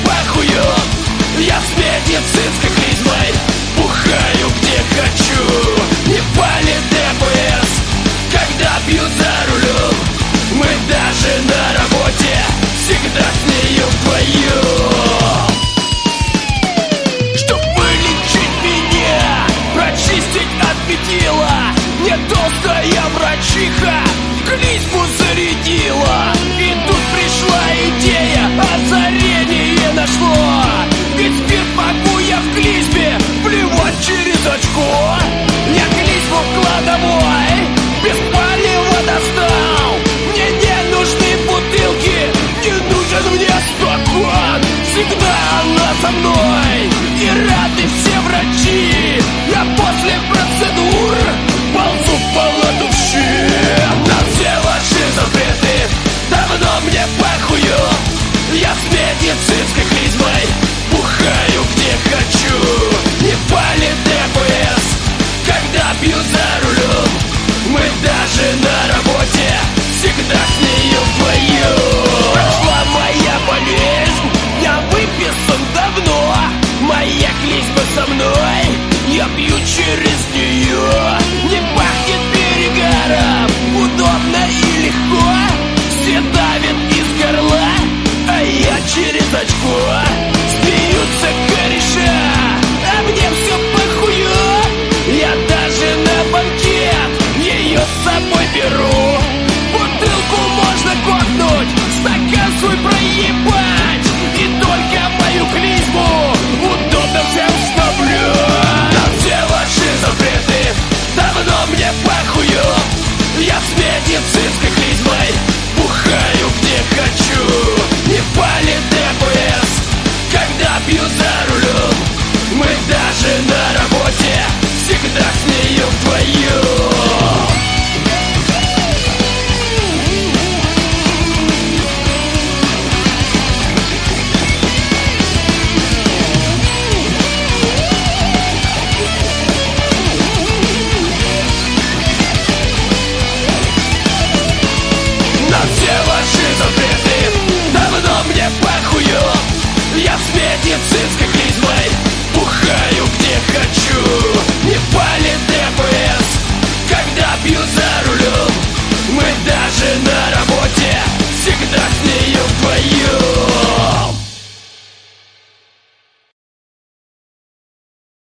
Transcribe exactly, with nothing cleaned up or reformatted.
похую. Я с медицинской клизмой бухаю где хочу. Не палит ДПС, когда пьют за рулем. Мы даже на работе всегда с нею вдвоем. Чтоб вылечить меня, прочистить от пятила, мне толстая врачиха клизму зарядила. И тут пришла идея, озарение нашло. Ведь спирт могу я в клизме плевать через очко. Я клизму в кладовой без палева достал. Мне не нужны бутылки, не нужен мне стакан. Всегда она со мной, и рады все врачи. Я после процедур ползу в палату в щит. На все ваши запреты давно мне похую. Я с медицинской клизмой бухаю где хочу. Не палит ДПС, когда пьют за рулем. Мы даже на работе всегда с нею вдвоем. Прошла моя болезнь, я выписан давно. Моя клизма со мной, я пью через нее. Не пахнет перегаром, удобно и легко. Все давят из горла, а я через очко.